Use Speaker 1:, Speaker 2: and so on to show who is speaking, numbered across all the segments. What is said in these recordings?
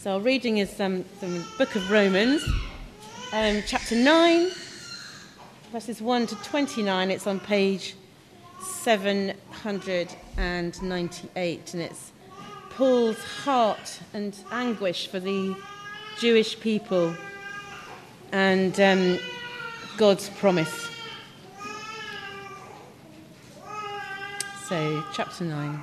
Speaker 1: So our reading is from the book of Romans, chapter 9, verses 1 to 29. It's on page 798, and it's Paul's heart and anguish for the Jewish people and God's promise. So, chapter 9.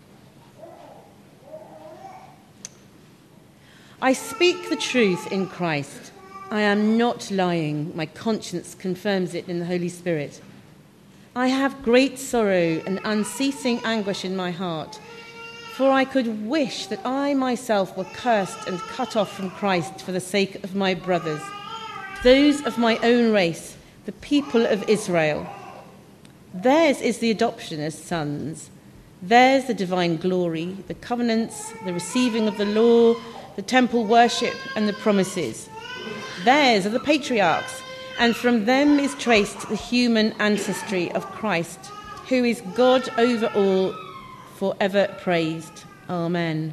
Speaker 1: I speak the truth in Christ. I am not lying. My conscience confirms it in the Holy Spirit. I have great sorrow and unceasing anguish in my heart, for I could wish that I myself were cursed and cut off from Christ for the sake of my brothers, those of my own race, the people of Israel. Theirs is the adoption as sons. Theirs the divine glory, the covenants, the receiving of the law, the temple worship and the promises. Theirs are the patriarchs, and from them is traced the human ancestry of Christ, who is God over all, forever praised. Amen.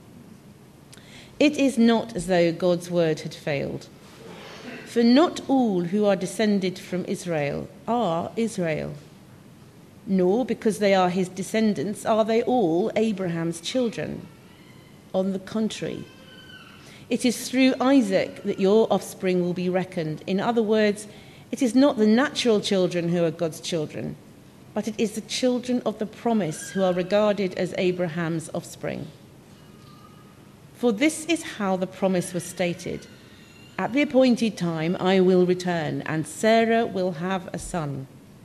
Speaker 1: It is not as though God's word had failed. For not all who are descended from Israel are Israel, nor because they are his descendants are they all Abraham's children. On the contrary, it is through Isaac that your offspring will be reckoned. In other words, it is not the natural children who are God's children, but it is the children of the promise who are regarded as Abraham's offspring. For this is how the promise was stated. At the appointed time I will return, and Sarah will have a son.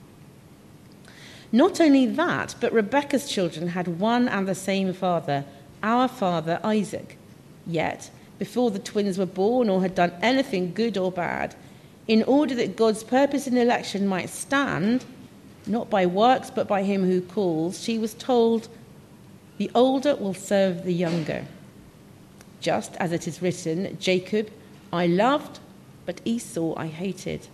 Speaker 1: Not only that, but Rebekah's children had one and the same father, our father Isaac. Yet, before the twins were born or had done anything good or bad, in order that God's purpose in election might stand, not by works but by him who calls, she was told, the older will serve the younger. Just as it is written, Jacob I loved, but Esau I hated.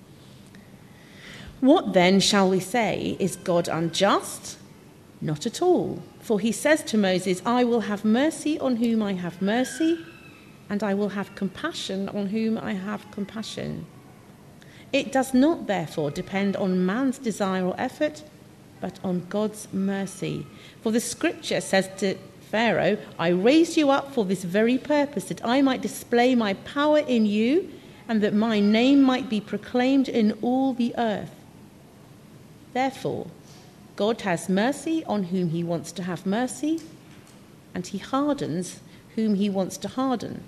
Speaker 1: What then shall we say? Is God unjust? Not at all. For he says to Moses, I will have mercy on whom I have mercy, and I will have compassion on whom I have compassion. It does not, therefore, depend on man's desire or effort, but on God's mercy. For the scripture says to Pharaoh, I raised you up for this very purpose, that I might display my power in you, and that my name might be proclaimed in all the earth. Therefore, God has mercy on whom he wants to have mercy, and he hardens whom he wants to harden.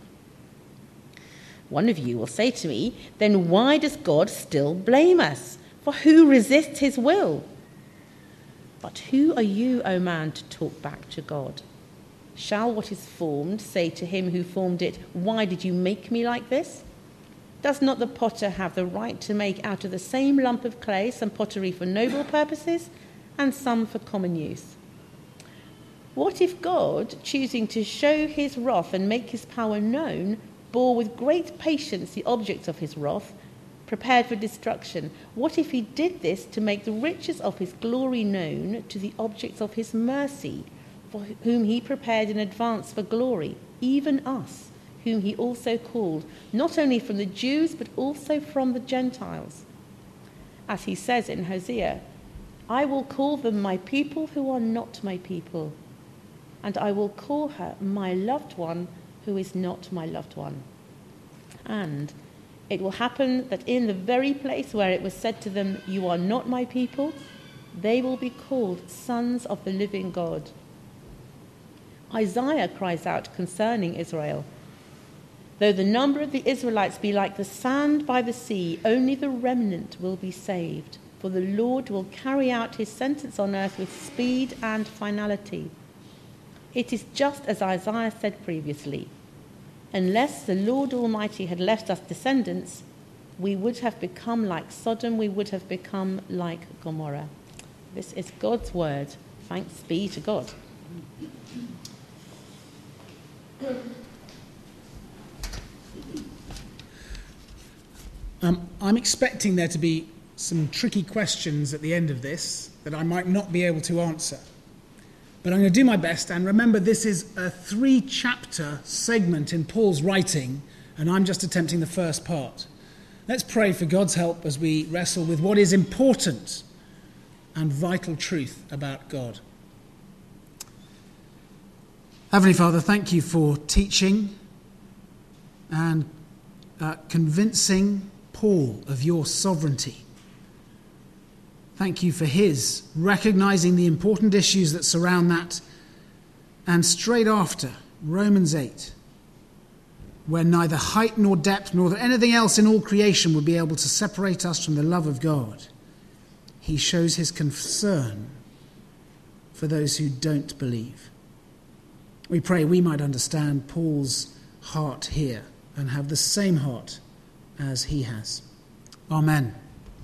Speaker 1: One of you will say to me, then why does God still blame us? For who resists his will? But who are you, O man, to talk back to God? Shall what is formed say to him who formed it, why did you make me like this? Does not the potter have the right to make out of the same lump of clay some pottery for noble purposes and some for common use? What if God, choosing to show his wrath and make his power known, bore with great patience the object of his wrath, prepared for destruction? What if he did this to make the riches of his glory known to the objects of his mercy, for whom he prepared in advance for glory, even us, whom he also called, not only from the Jews, but also from the Gentiles? As he says in Hosea, I will call them my people who are not my people, and I will call her my loved one who is not my loved one. And it will happen that in the very place where it was said to them, you are not my people, they will be called sons of the living God. Isaiah cries out concerning Israel, though the number of the Israelites be like the sand by the sea, only the remnant will be saved, for the Lord will carry out his sentence on earth with speed and finality. It is just as Isaiah said previously, unless the Lord Almighty had left us descendants, we would have become like Sodom, we would have become like Gomorrah. This is God's word. Thanks be to God.
Speaker 2: I'm expecting there to be some tricky questions at the end of this that I might not be able to answer. But I'm going to do my best. And remember, this is a 3-chapter segment in Paul's writing, and I'm just attempting the first part. Let's pray for God's help as we wrestle with what is important and vital truth about God. Heavenly Father, thank you for teaching and convincing Paul of your sovereignty. Thank you for his recognizing the important issues that surround that. And straight after, Romans 8, where neither height nor depth nor anything else in all creation would be able to separate us from the love of God, he shows his concern for those who don't believe. We pray we might understand Paul's heart here and have the same heart as he has. Amen.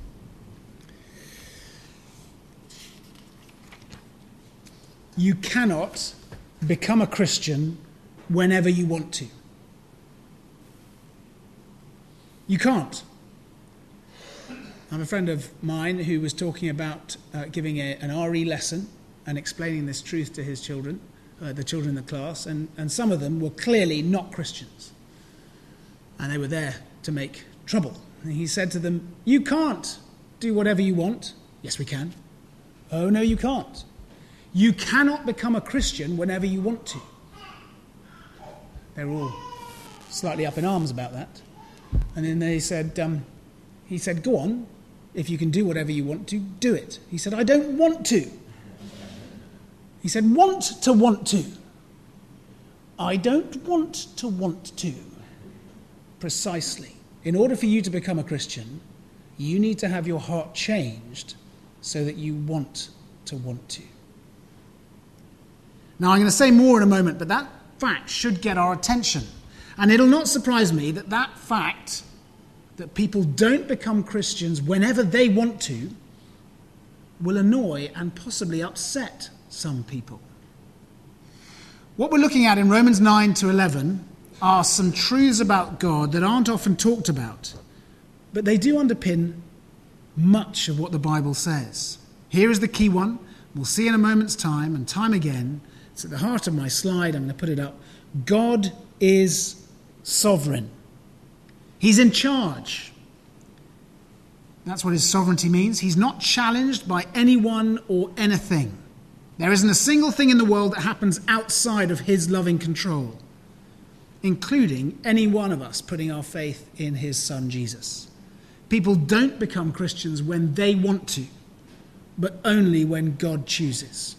Speaker 2: You cannot become a Christian whenever you want to. You can't. I have a friend of mine who was talking about giving an RE lesson and explaining this truth to his children, the children in the class, and some of them were clearly not Christians. And they were there to make trouble. And he said to them, "You can't do whatever you want." "Yes, we can." "Oh, no, you can't. You cannot become a Christian whenever you want to." They were all slightly up in arms about that. And then he said, "Go on, if you can do whatever you want to, do it." He said, "I don't want to." He said, want to. "I don't want to. Precisely. In order for you to become a Christian, you need to have your heart changed so that you want to. Now, I'm going to say more in a moment, but that fact should get our attention. And it'll not surprise me that fact that people don't become Christians whenever they want to will annoy and possibly upset some people. What we're looking at in Romans 9 to 11 are some truths about God that aren't often talked about, but they do underpin much of what the Bible says. Here is the key one. We'll see in a moment's time and time again. It's at the heart of my slide. I'm going to put it up. God is sovereign. He's in charge. That's what his sovereignty means. He's not challenged by anyone or anything. There isn't a single thing in the world that happens outside of his loving control, including any one of us putting our faith in his son Jesus. People don't become Christians when they want to, but only when God chooses.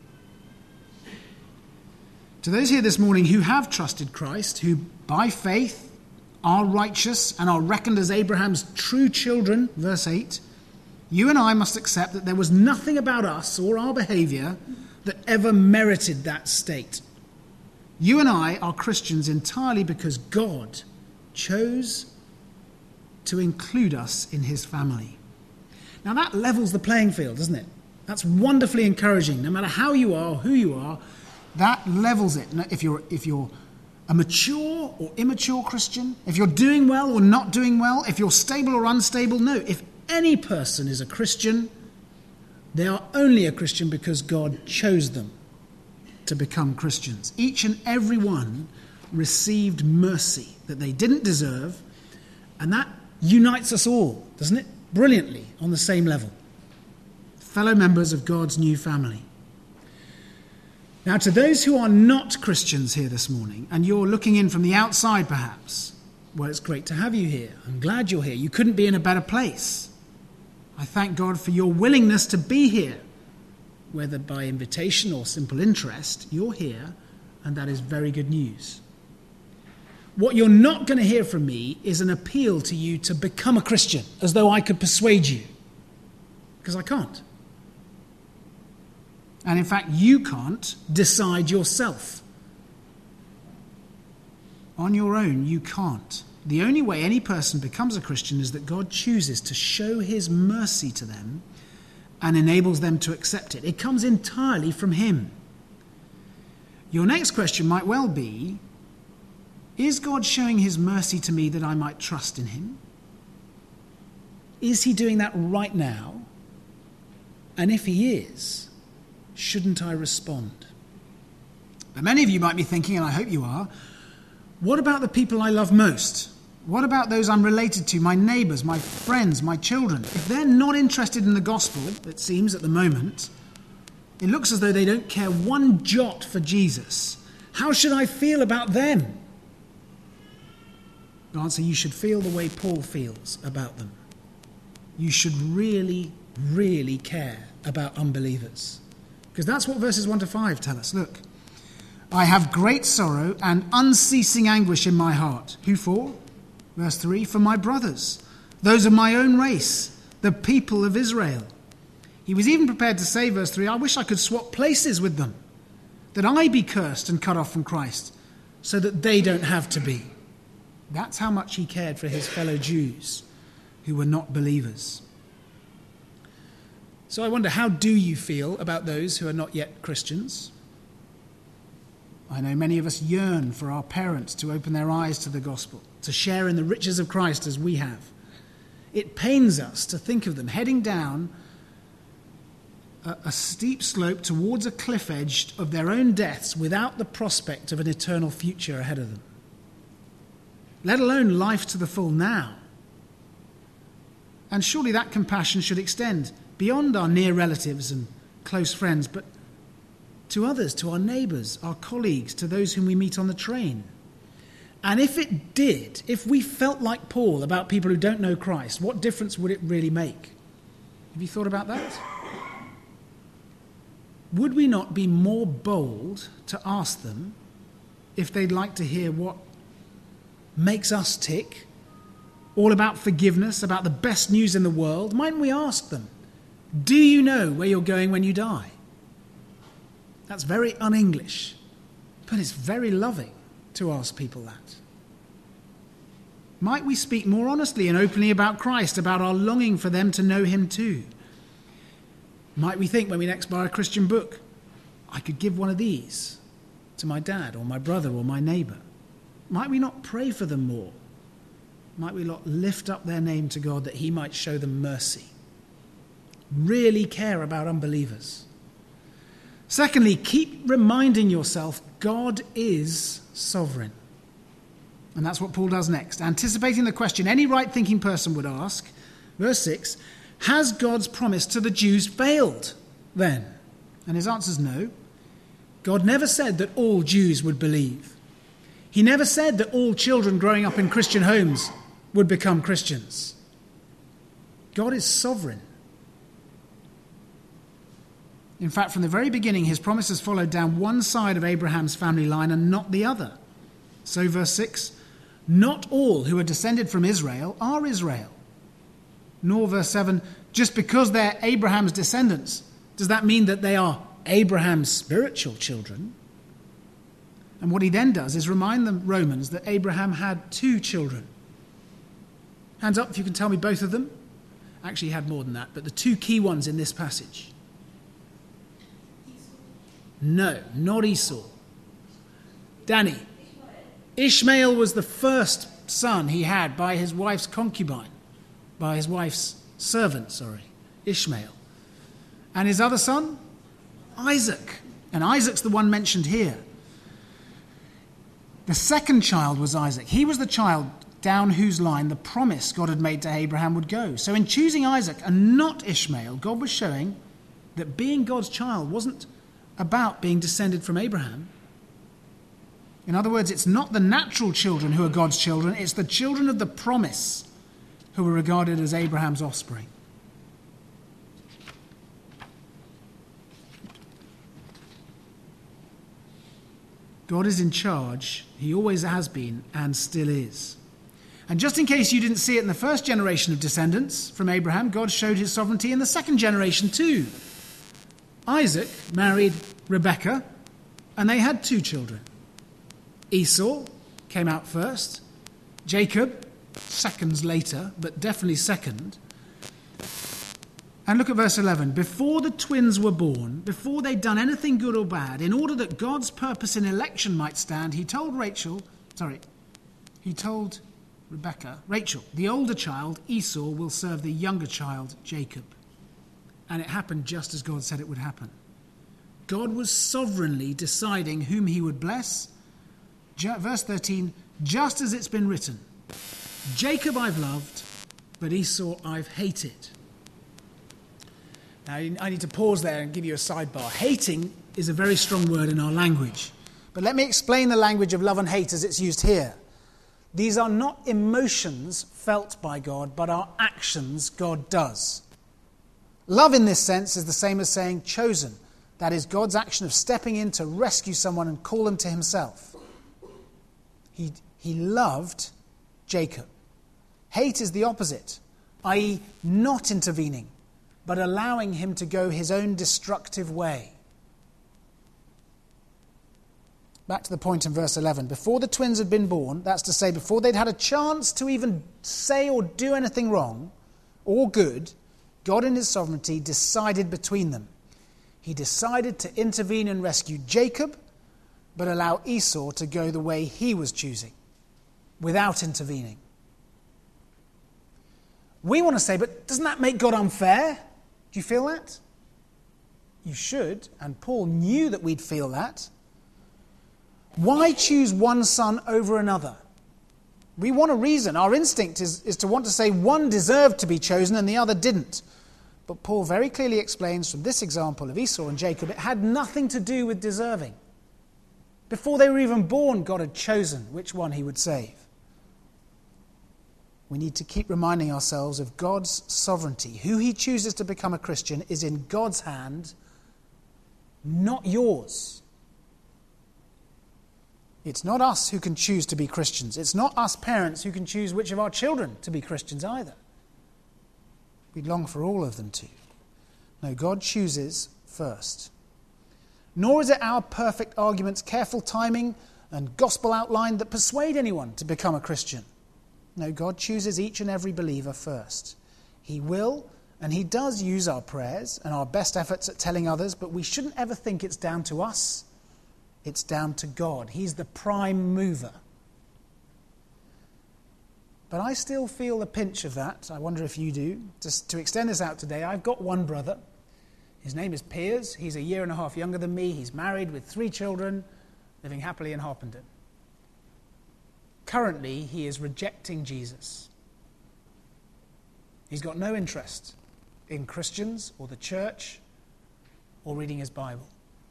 Speaker 2: To those here this morning who have trusted Christ, who by faith are righteous and are reckoned as Abraham's true children, verse 8, you and I must accept that there was nothing about us or our behaviour that ever merited that state. You and I are Christians entirely because God chose to include us in his family. Now that levels the playing field, doesn't it? That's wonderfully encouraging. No matter how you are, who you are, that levels it. If you're a mature or immature Christian, if you're doing well or not doing well, if you're stable or unstable, no. If any person is a Christian, they are only a Christian because God chose them to become Christians. Each and every one received mercy that they didn't deserve, and that unites us all, doesn't it? Brilliantly, on the same level. Fellow members of God's new family. Now, to those who are not Christians here this morning, and you're looking in from the outside perhaps, well, it's great to have you here. I'm glad you're here. You couldn't be in a better place. I thank God for your willingness to be here. Whether by invitation or simple interest, you're here, and that is very good news. What you're not going to hear from me is an appeal to you to become a Christian, as though I could persuade you, because I can't. And in fact, you can't decide yourself. On your own, you can't. The only way any person becomes a Christian is that God chooses to show his mercy to them and enables them to accept it. It comes entirely from him. Your next question might well be, is God showing his mercy to me that I might trust in him? Is he doing that right now? And if he is, shouldn't I respond? But many of you might be thinking, and I hope you are, what about the people I love most? What about those I'm related to, my neighbours, my friends, my children? If they're not interested in the gospel, it seems at the moment, it looks as though they don't care one jot for Jesus. How should I feel about them? The answer, you should feel the way Paul feels about them. You should really, really care about unbelievers. Because that's what verses 1 to 5 tell us. Look, I have great sorrow and unceasing anguish in my heart. Who for? Verse 3, for my brothers, those of my own race, the people of Israel. He was even prepared to say, verse 3, I wish I could swap places with them, that I be cursed and cut off from Christ, so that they don't have to be. That's how much he cared for his fellow Jews who were not believers. So I wonder, how do you feel about those who are not yet Christians? I know many of us yearn for our parents to open their eyes to the gospel, to share in the riches of Christ as we have. It pains us to think of them heading down a steep slope towards a cliff edge of their own deaths without the prospect of an eternal future ahead of them. Let alone life to the full now. And surely that compassion should extend beyond our near relatives and close friends, but to others, to our neighbours, our colleagues, to those whom we meet on the train. And if it did, if we felt like Paul about people who don't know Christ, what difference would it really make? Have you thought about that? Would we not be more bold to ask them if they'd like to hear what makes us tick, all about forgiveness, about the best news in the world? Mightn't we ask them, do you know where you're going when you die? That's very un-English, but it's very loving to ask people that. Might we speak more honestly and openly about Christ, about our longing for them to know him too? Might we think when we next buy a Christian book, I could give one of these to my dad or my brother or my neighbour? Might we not pray for them more? Might we not lift up their name to God that he might show them mercy? Really care about unbelievers. Secondly, keep reminding yourself God is sovereign. And that's what Paul does next. Anticipating the question any right-thinking person would ask, verse 6, has God's promise to the Jews failed then? And his answer is no. God never said that all Jews would believe. He never said that all children growing up in Christian homes would become Christians. God is sovereign. In fact, from the very beginning, his promises followed down one side of Abraham's family line and not the other. So verse 6, not all who are descended from Israel are Israel. Nor, verse 7, just because they're Abraham's descendants, does that mean that they are Abraham's spiritual children? And what he then does is remind the Romans that Abraham had 2 children. Hands up if you can tell me both of them. Actually, he had more than that, but the 2 key ones in this passage. No, not Esau. Danny. Ishmael was the first son he had by his wife's concubine, by his wife's servant, Ishmael. And his other son? Isaac. And Isaac's the one mentioned here. The second child was Isaac. He was the child down whose line the promise God had made to Abraham would go. So in choosing Isaac and not Ishmael, God was showing that being God's child wasn't about being descended from Abraham. In other words, it's not the natural children who are God's children, it's the children of the promise who were regarded as Abraham's offspring. God is in charge. He always has been and still is. And just in case you didn't see it in the first generation of descendants from Abraham, God showed his sovereignty in the second generation too. Isaac married Rebekah, and they had 2 children. Esau came out first, Jacob seconds later, but definitely second. And look at verse 11. Before the twins were born, before they'd done anything good or bad, in order that God's purpose in election might stand, he told Rebekah, Rachel, the older child, Esau, will serve the younger child, Jacob. And it happened just as God said it would happen. God was sovereignly deciding whom he would bless. Verse 13, just as it's been written, Jacob I've loved, but Esau I've hated. Now, I need to pause there and give you a sidebar. Hating is a very strong word in our language. But let me explain the language of love and hate as it's used here. These are not emotions felt by God, but are actions God does. Love in this sense is the same as saying chosen. That is God's action of stepping in to rescue someone and call them to himself. He loved Jacob. Hate is the opposite, i.e. not intervening, but allowing him to go his own destructive way. Back to the point in verse 11. Before the twins had been born, that's to say, before they'd had a chance to even say or do anything wrong or good, God in his sovereignty decided between them. He decided to intervene and rescue Jacob, but allow Esau to go the way he was choosing, without intervening. We want to say, but doesn't that make God unfair? Do you feel that? You should, and Paul knew that we'd feel that. Why choose one son over another? We want a reason. Our instinct is to want to say one deserved to be chosen and the other didn't. But Paul very clearly explains from this example of Esau and Jacob, it had nothing to do with deserving. Before they were even born, God had chosen which one he would save. We need to keep reminding ourselves of God's sovereignty. Who he chooses to become a Christian is in God's hand, not yours. It's not us who can choose to be Christians. It's not us parents who can choose which of our children to be Christians either. We'd long for all of them to. No, God chooses first. Nor is it our perfect arguments, careful timing, and gospel outline that persuade anyone to become a Christian. No, God chooses each and every believer first. He will, and he does use our prayers and our best efforts at telling others, but we shouldn't ever think it's down to us. It's down to God. He's the prime mover. But I still feel the pinch of that. I wonder if you do. Just to extend this out today, I've got one brother. His name is Piers. He's 1.5 years younger than me. He's married with 3 children, living happily in Harpenden. Currently, he is rejecting Jesus. He's got no interest in Christians or the church or reading his Bible.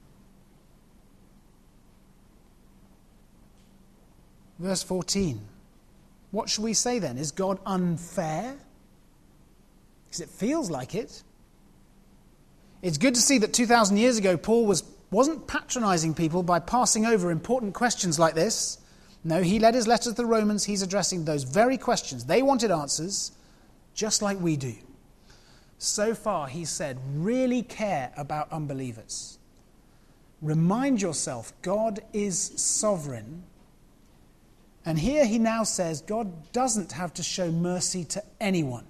Speaker 2: Verse 14. What should we say then? Is God unfair? Because it feels like it. It's good to see that 2,000 years ago Paul wasn't patronizing people by passing over important questions like this. No, he led his letter to the Romans. He's addressing those very questions. They wanted answers, just like we do. So far, he said, really care about unbelievers. Remind yourself, God is sovereign. And here he now says, God doesn't have to show mercy to anyone.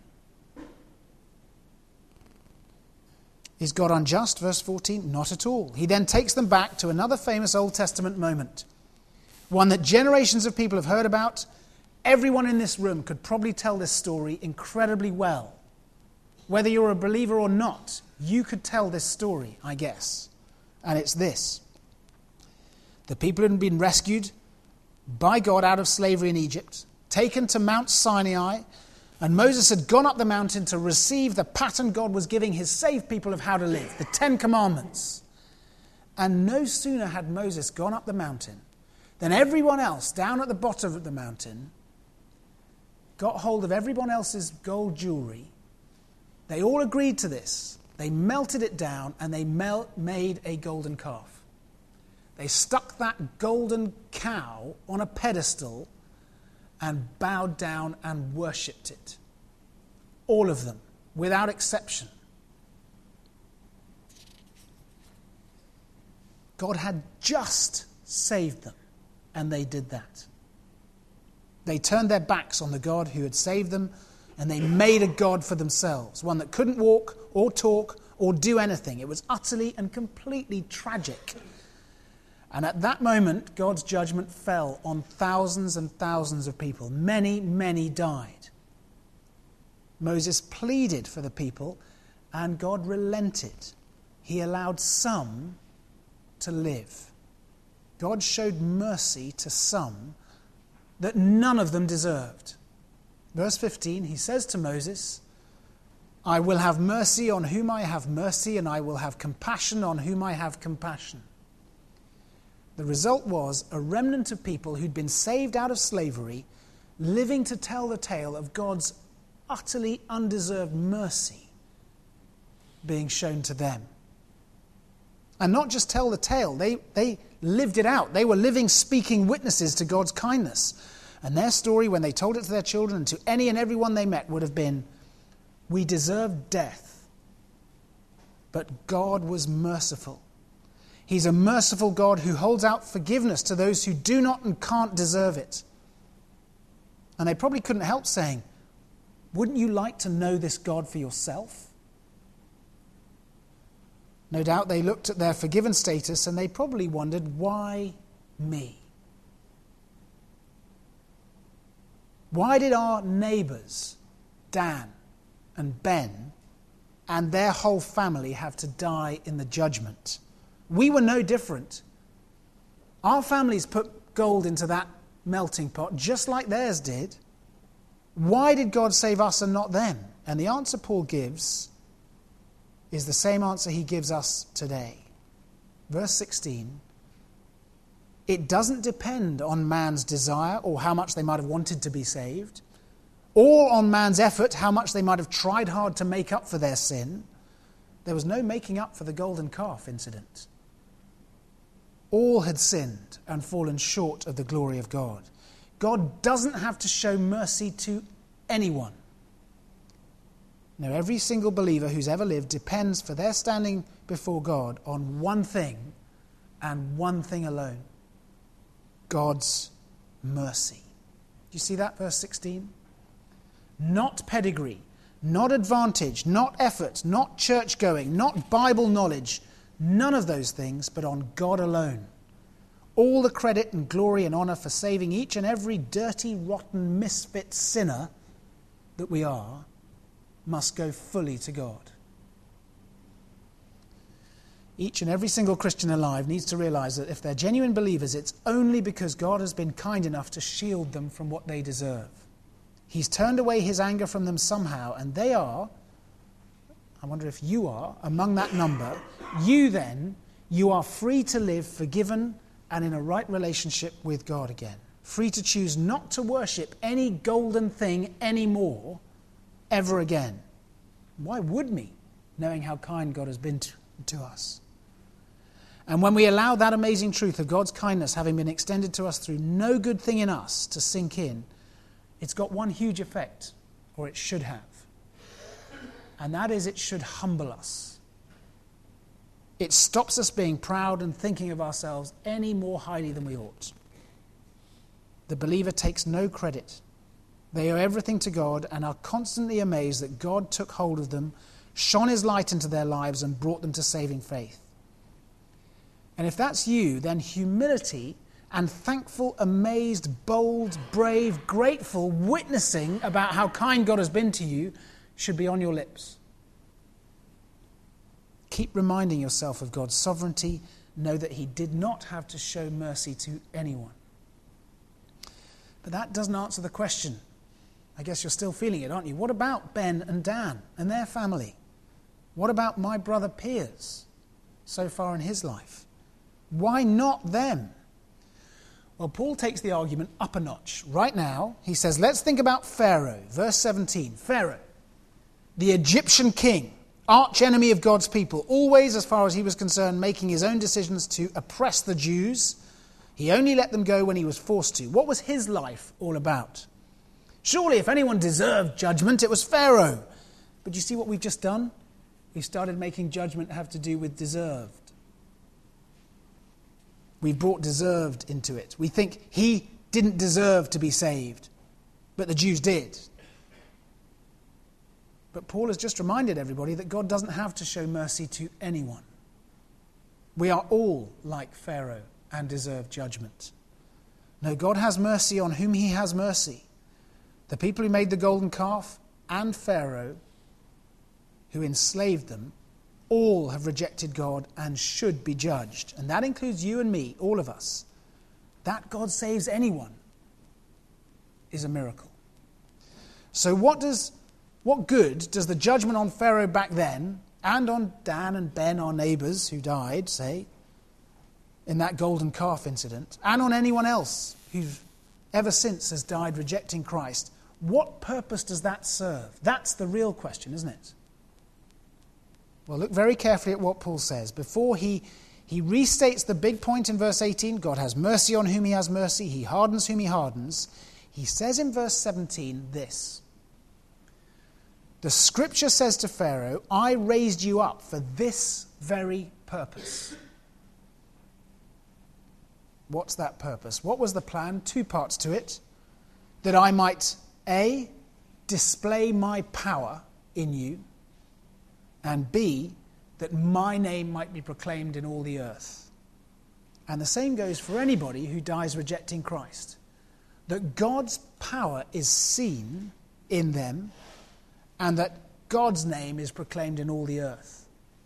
Speaker 2: Is God unjust? Verse 14, not at all. He then takes them back to another famous Old Testament moment. One that generations of people have heard about. Everyone in this room could probably tell this story incredibly well. Whether you're a believer or not, you could tell this story, I guess. And it's this. The people had been rescued by God out of slavery in Egypt, taken to Mount Sinai, and Moses had gone up the mountain to receive the pattern God was giving his saved people of how to live, the 10 Commandments. And no sooner had Moses gone up the mountain than everyone else down at the bottom of the mountain got hold of everyone else's gold jewelry. They all agreed to this. They melted it down and they made a golden calf. They stuck that golden cow on a pedestal and bowed down and worshipped it. All of them, without exception. God had just saved them, and they did that. They turned their backs on the God who had saved them, and they made a God for themselves, one that couldn't walk or talk or do anything. It was utterly and completely tragic. And at that moment, God's judgment fell on thousands and thousands of people. Many, many died. Moses pleaded for the people, and God relented. He allowed some to live. God showed mercy to some that none of them deserved. Verse 15, he says to Moses, I will have mercy on whom I have mercy, and I will have compassion on whom I have compassion. The result was a remnant of people who'd been saved out of slavery, living to tell the tale of God's utterly undeserved mercy being shown to them. And not just tell the tale, they lived it out. They were living, speaking witnesses to God's kindness. And their story, when they told it to their children and to any and everyone they met, would have been, we deserved death, but God was merciful. He's a merciful God who holds out forgiveness to those who do not and can't deserve it. And they probably couldn't help saying, wouldn't you like to know this God for yourself? No doubt they looked at their forgiven status and they probably wondered, why me? Why did our neighbours, Dan and Ben, and their whole family have to die in the judgment? We were no different. Our families put gold into that melting pot just like theirs did. Why did God save us and not them? And the answer Paul gives is the same answer he gives us today. Verse 16, it doesn't depend on man's desire or how much they might have wanted to be saved, or on man's effort, how much they might have tried hard to make up for their sin. There was no making up for the golden calf incident. All had sinned and fallen short of the glory of God. God doesn't have to show mercy to anyone. No, every single believer who's ever lived depends for their standing before God on one thing and one thing alone: God's mercy. Do you see that, verse 16? Not pedigree, not advantage, not effort, not church going, not Bible knowledge, none of those things, but on God alone. All the credit and glory and honour for saving each and every dirty, rotten, misfit sinner that we are must go fully to God. Each and every single Christian alive needs to realise that if they're genuine believers, it's only because God has been kind enough to shield them from what they deserve. He's turned away his anger from them somehow, and they are, I wonder if you are, among that number. You are free to live forgiven and in a right relationship with God again. Free to choose not to worship any golden thing anymore, ever again. Why would we, knowing how kind God has been to us? And when we allow that amazing truth of God's kindness having been extended to us through no good thing in us to sink in, it's got one huge effect, or it should have. And that is, it should humble us. It stops us being proud and thinking of ourselves any more highly than we ought. The believer takes no credit. They owe everything to God and are constantly amazed that God took hold of them, shone his light into their lives, and brought them to saving faith. And if that's you, then humility and thankful, amazed, bold, brave, grateful witnessing about how kind God has been to you should be on your lips. Keep reminding yourself of God's sovereignty. Know that he did not have to show mercy to anyone. But that doesn't answer the question. I guess you're still feeling it, aren't you? What about Ben and Dan and their family? What about my brother Piers so far in his life? Why not them? Well, Paul takes the argument up a notch. Right now, he says, let's think about Pharaoh. Verse 17, Pharaoh, the Egyptian king, arch enemy of God's people, always, as far as he was concerned, making his own decisions to oppress the Jews. He only let them go when he was forced to. What was his life all about? Surely, if anyone deserved judgment, it was Pharaoh. But you see what we've just done? We've started making judgment have to do with deserved. We've brought deserved into it. We think he didn't deserve to be saved, but the Jews did. But Paul has just reminded everybody that God doesn't have to show mercy to anyone. We are all like Pharaoh and deserve judgment. No, God has mercy on whom he has mercy. The people who made the golden calf and Pharaoh, who enslaved them, all have rejected God and should be judged. And that includes you and me, all of us. That God saves anyone is a miracle. So what good does the judgment on Pharaoh back then, and on Dan and Ben, our neighbours who died, say, in that golden calf incident, and on anyone else who ever since has died rejecting Christ, what purpose does that serve? That's the real question, isn't it? Well, look very carefully at what Paul says. Before he restates the big point in verse 18, God has mercy on whom he has mercy, he hardens whom he hardens. He says in verse 17 this: the scripture says to Pharaoh, I raised you up for this very purpose. What's that purpose? What was the plan? 2 parts to it. That I might, A, display my power in you, and B, that my name might be proclaimed in all the earth. And the same goes for anybody who dies rejecting Christ. That God's power is seen in them, and that God's name is proclaimed in all the earth.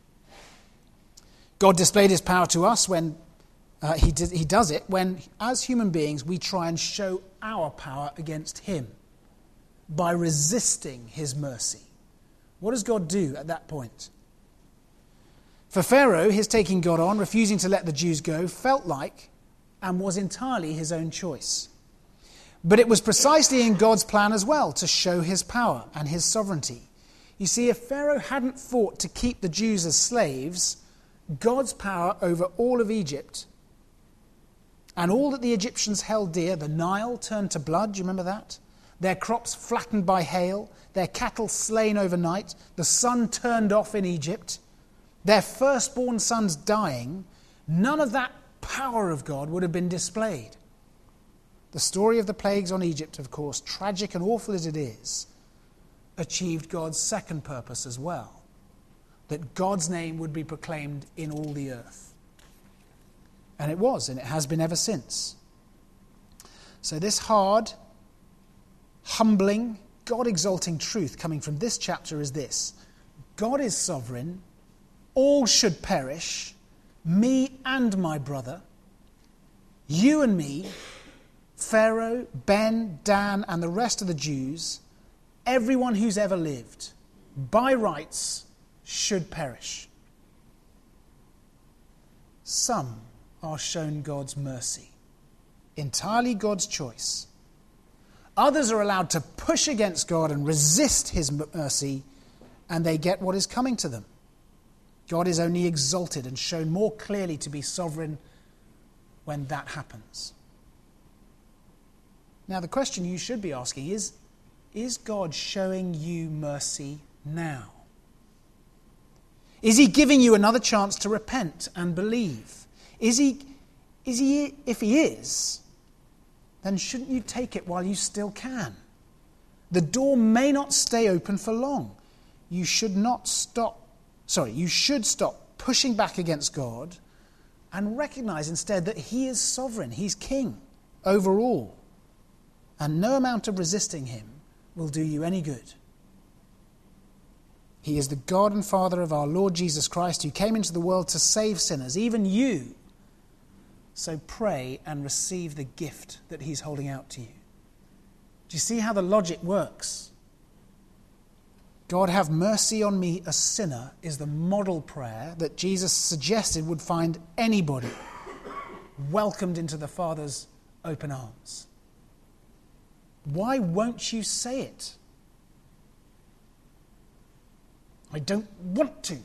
Speaker 2: God displayed his power to us when he does it when, as human beings, we try and show our power against him by resisting his mercy. What does God do at that point? For Pharaoh, his taking God on, refusing to let the Jews go, felt like and was entirely his own choice. But it was precisely in God's plan as well to show his power and his sovereignty. You see, if Pharaoh hadn't fought to keep the Jews as slaves, God's power over all of Egypt and all that the Egyptians held dear, the Nile turned to blood, do you remember that? Their crops flattened by hail, their cattle slain overnight, the sun turned off in Egypt, their firstborn sons dying, none of that power of God would have been displayed. The story of the plagues on Egypt, of course, tragic and awful as it is, achieved God's second purpose as well, that God's name would be proclaimed in all the earth. And it was, and it has been ever since. So this hard, humbling, God-exalting truth coming from this chapter is this: God is sovereign, all should perish, me and my brother, you and me, Pharaoh, Ben, Dan, and the rest of the Jews, everyone who's ever lived, by rights, should perish. Some are shown God's mercy, entirely God's choice. Others are allowed to push against God and resist his mercy, and they get what is coming to them. God is only exalted and shown more clearly to be sovereign when that happens. Now, the question you should be asking is God showing you mercy now? Is he giving you another chance to repent and believe? If he is, then shouldn't you take it while you still can? The door may not stay open for long. You should stop pushing back against God and recognize instead that he is sovereign, he's king over all. And no amount of resisting him will do you any good. He is the God and Father of our Lord Jesus Christ, who came into the world to save sinners, even you. So pray and receive the gift that he's holding out to you. Do you see how the logic works? God, have mercy on me, a sinner, is the model prayer that Jesus suggested would find anybody welcomed into the Father's open arms. Why won't you say it? I don't want to.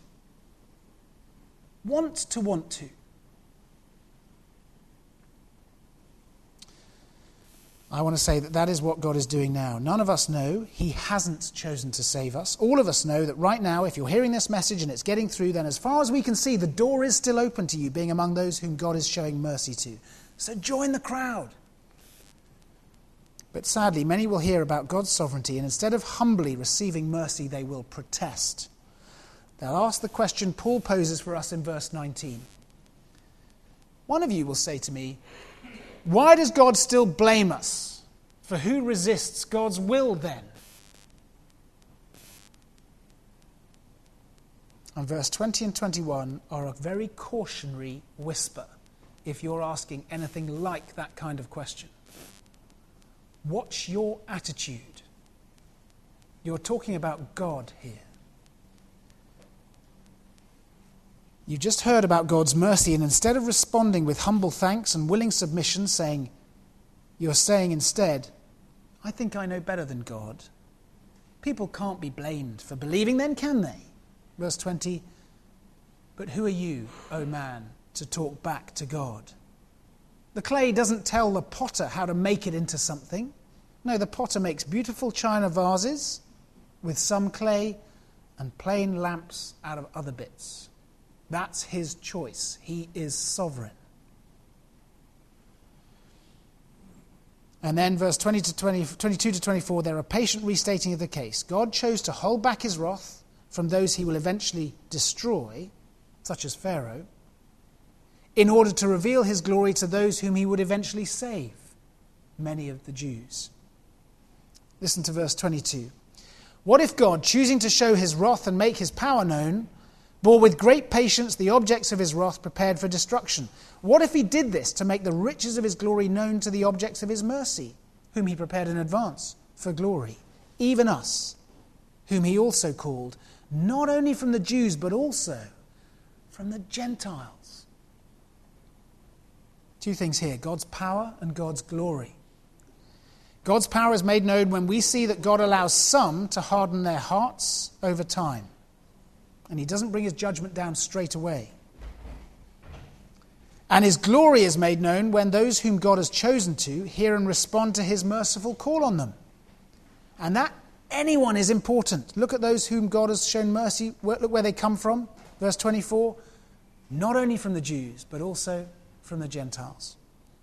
Speaker 2: Want to. I want to say that is what God is doing now. None of us know he hasn't chosen to save us. All of us know that right now, if you're hearing this message and it's getting through, then as far as we can see, the door is still open to you, being among those whom God is showing mercy to. So join the crowd. But sadly, many will hear about God's sovereignty, and instead of humbly receiving mercy, they will protest. They'll ask the question Paul poses for us in verse 19. One of you will say to me, why does God still blame us? For who resists God's will then? and verse 20 and 21 are a very cautionary whisper if you're asking anything like that kind of question. What's your attitude? You're talking about God here. You just heard about God's mercy, and instead of responding with humble thanks and willing submission, you're saying instead, I think I know better than God. People can't be blamed for believing then, can they? Verse 20, but who are you, O man, to talk back to God? The clay doesn't tell the potter how to make it into something. No, the potter makes beautiful china vases with some clay and plain lamps out of other bits. That's his choice. He is sovereign. And then verse 22 to 24, there are patient restating of the case. God chose to hold back his wrath from those he will eventually destroy, such as Pharaoh, in order to reveal his glory to those whom he would eventually save, many of the Jews. Listen to verse 22. What if God, choosing to show his wrath and make his power known, bore with great patience the objects of his wrath prepared for destruction? What if he did this to make the riches of his glory known to the objects of his mercy, whom he prepared in advance for glory, even us, whom he also called, not only from the Jews, but also from the Gentiles? Two things here, God's power and God's glory. God's power is made known when we see that God allows some to harden their hearts over time. And he doesn't bring his judgment down straight away. And his glory is made known when those whom God has chosen to hear and respond to his merciful call on them. And that anyone is important. Look at those whom God has shown mercy. Look where they come from. Verse 24. Not only from the Jews, but also from the Gentiles.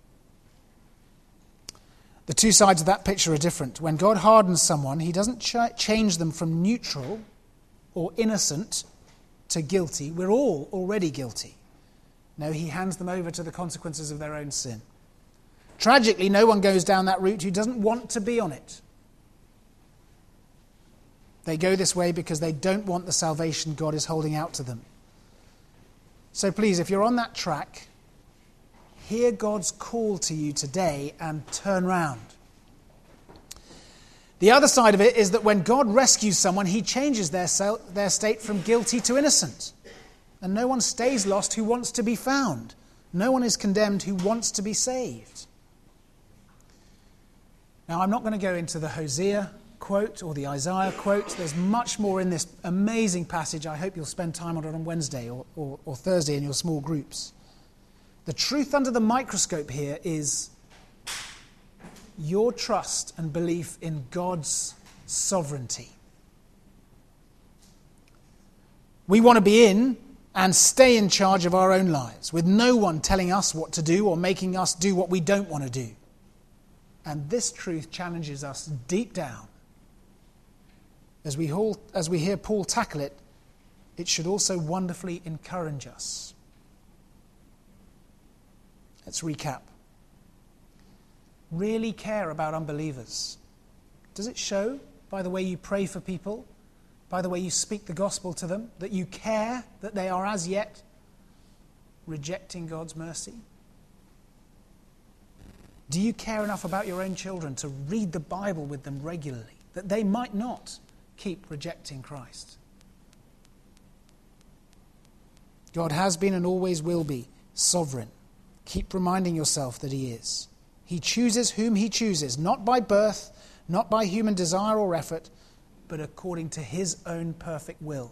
Speaker 2: The two sides of that picture are different. When God hardens someone, he doesn't change them from neutral or innocent to guilty. We're all already guilty. No, he hands them over to the consequences of their own sin. Tragically, no one goes down that route who doesn't want to be on it. They go this way because they don't want the salvation God is holding out to them. So please, if you're on that track, hear God's call to you today and turn round. The other side of it is that when God rescues someone, he changes their state from guilty to innocent. And no one stays lost who wants to be found. No one is condemned who wants to be saved. Now, I'm not going to go into the Hosea quote or the Isaiah quote. There's much more in this amazing passage. I hope you'll spend time on it on Wednesday or Thursday in your small groups. The truth under the microscope here is your trust and belief in God's sovereignty. We want to be in and stay in charge of our own lives, with no one telling us what to do or making us do what we don't want to do. And this truth challenges us deep down. As we hear Paul tackle it, it should also wonderfully encourage us. Let's recap. Really care about unbelievers. Does it show by the way you pray for people, by the way you speak the gospel to them, that you care that they are as yet rejecting God's mercy? Do you care enough about your own children to read the Bible with them regularly, that they might not keep rejecting Christ? God has been and always will be sovereign. Keep reminding yourself that he is. He chooses whom he chooses, not by birth, not by human desire or effort, but according to his own perfect will.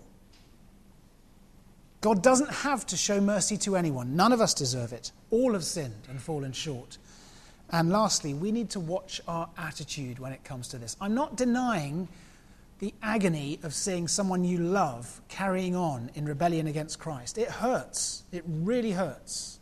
Speaker 2: God doesn't have to show mercy to anyone. None of us deserve it. All have sinned and fallen short. And lastly, we need to watch our attitude when it comes to this. I'm not denying the agony of seeing someone you love carrying on in rebellion against Christ. It hurts. It really hurts.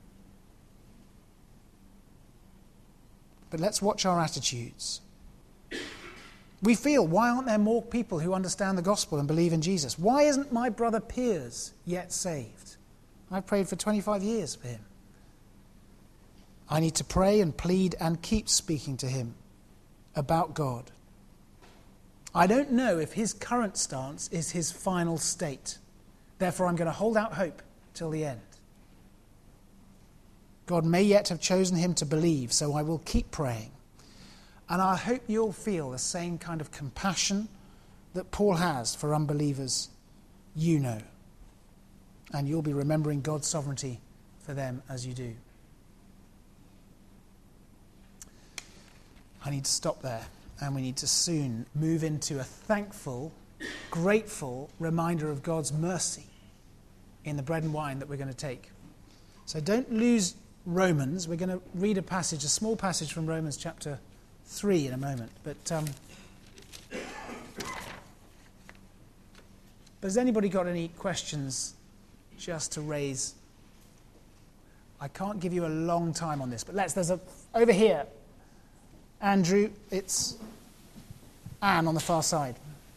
Speaker 2: But let's watch our attitudes. We feel, why aren't there more people who understand the gospel and believe in Jesus? Why isn't my brother Piers yet saved? I've prayed for 25 years for him. I need to pray and plead and keep speaking to him about God. I don't know if his current stance is his final state. Therefore, I'm going to hold out hope till the end. God may yet have chosen him to believe, so I will keep praying. And I hope you'll feel the same kind of compassion that Paul has for unbelievers you know. And you'll be remembering God's sovereignty for them as you do. I need to stop there, and we need to soon move into a thankful, grateful reminder of God's mercy in the bread and wine that we're going to take. So don't lose Romans. We're going to read a small passage from Romans chapter 3 in a moment. But has anybody got any questions just to raise? I can't give you a long time on this, but over here, Andrew, it's Anne on the far side.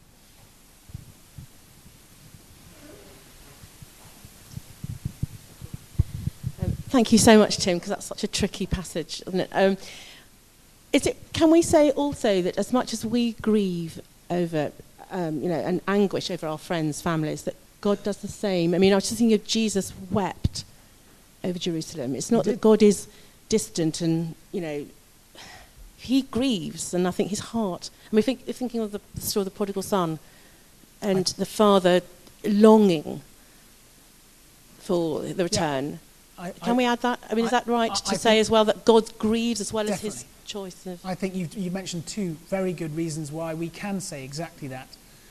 Speaker 1: Thank you so much, Tim, because that's such a tricky passage, isn't it? Can we say also that as much as we grieve over, and anguish over our friends, families, that God does the same? I mean, I was just thinking of Jesus wept over Jerusalem. It's not that God is distant and, he grieves, and I think his heart. I mean, thinking of the story of the prodigal son and the father longing for the return. Yeah. Can we add that? I mean, is that right to say as well that God grieves as well as his choice?
Speaker 2: I think you mentioned two very good reasons why we can say exactly that.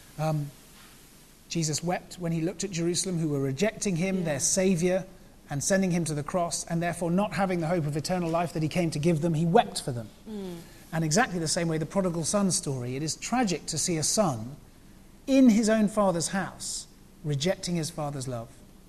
Speaker 2: Jesus wept when he looked at Jerusalem, who were rejecting him, their saviour, and sending him to the cross, and therefore not having the hope of eternal life that he came to give them. He wept for them. And exactly the same way the prodigal son story, it is tragic to see a son in his own father's house rejecting his father's love.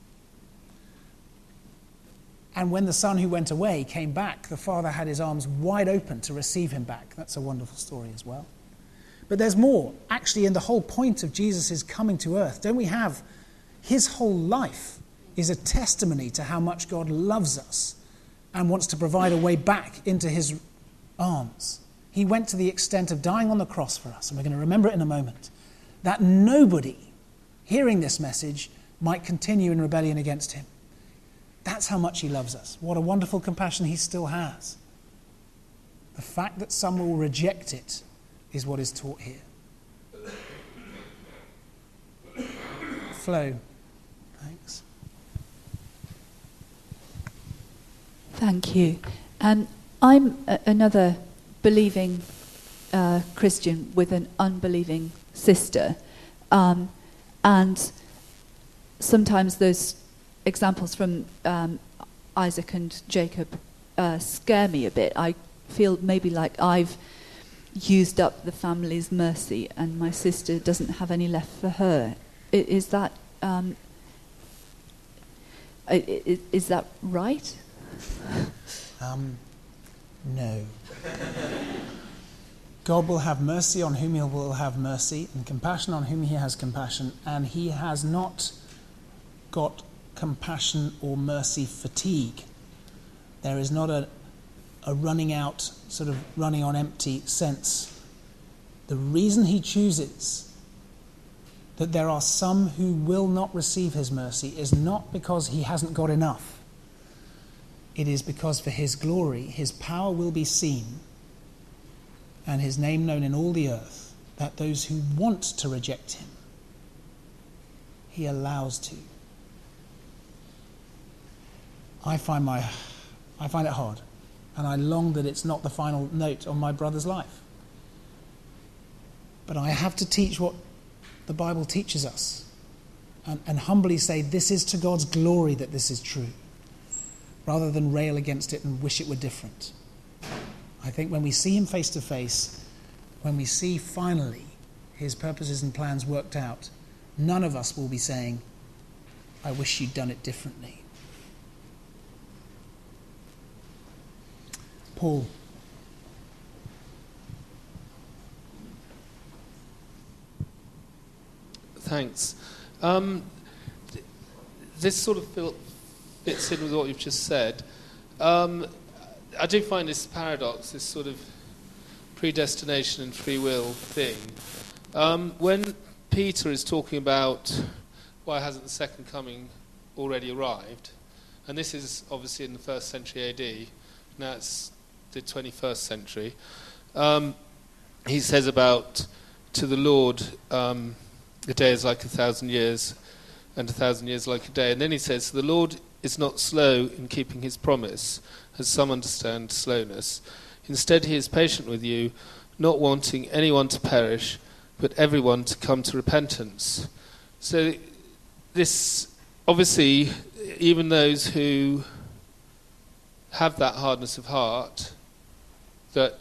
Speaker 2: And when the son who went away came back, the father had his arms wide open to receive him back. That's a wonderful story as well. But there's more. Actually, in the whole point of Jesus' coming to earth, don't we have his whole life is a testimony to how much God loves us and wants to provide a way back into his arms. He went to the extent of dying on the cross for us, and we're going to remember it in a moment, that nobody hearing this message might continue in rebellion against him. That's how much he loves us. What a wonderful compassion he still has. The fact that some will reject it is what is taught here. Flo, thanks.
Speaker 3: Thank you. I'm another believing Christian with an unbelieving sister. And sometimes those examples from Isaac and Jacob scare me a bit. I feel maybe like I've used up the family's mercy and my sister doesn't have any left for her. Is that right?
Speaker 2: No. God will have mercy on whom he will have mercy, and compassion on whom he has compassion, and he has not got compassion or mercy fatigue. There is not a running out, sort of running on empty sense. The reason he chooses that there are some who will not receive his mercy is not because he hasn't got enough. It is because for his glory, his power will be seen and his name known in all the earth, that those who want to reject him, he allows to. I find it hard, and I long that it's not the final note on my brother's life. But I have to teach what the Bible teaches us, and humbly say this is to God's glory that this is true, rather than rail against it and wish it were different. I think when we see him face to face, when we see finally his purposes and plans worked out, none of us will be saying, I wish you'd done it differently. Paul.
Speaker 4: Thanks. This sort of fits in with what you've just said. I do find this paradox, this sort of predestination and free will thing. When Peter is talking about why hasn't the second coming already arrived? And this is obviously in the 1st century AD. Now it's the 21st century. He says about, to the Lord, a day is like 1,000 years, and 1,000 years like a day. And then he says, the Lord is not slow in keeping his promise, as some understand slowness. Instead, he is patient with you, not wanting anyone to perish, but everyone to come to repentance. So this, obviously, even those who have that hardness of heart that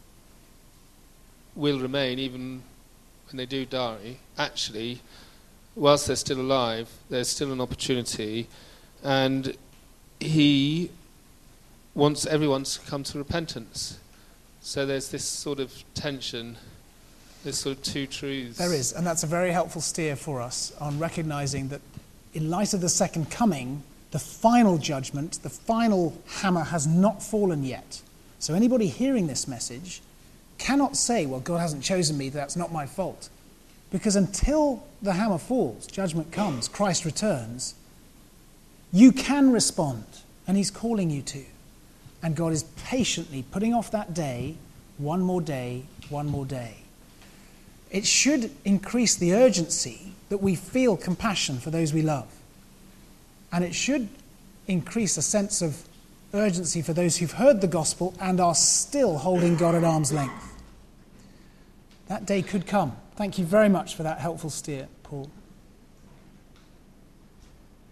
Speaker 4: will remain even when they do die, actually, whilst they're still alive, there's still an opportunity, and he wants everyone to come to repentance. So there's this sort of tension, there's sort of two truths.
Speaker 2: There is, and that's a very helpful steer for us on recognising that in light of the second coming, the final judgment, the final hammer has not fallen yet. So anybody hearing this message cannot say, well, God hasn't chosen me, that's not my fault. Because until the hammer falls, judgment comes, Christ returns, you can respond, and he's calling you to. And God is patiently putting off that day, one more day, one more day. It should increase the urgency that we feel compassion for those we love. And it should increase a sense of urgency for those who've heard the gospel and are still holding God at arm's length. That day could come. Thank you very much for that helpful steer, Paul.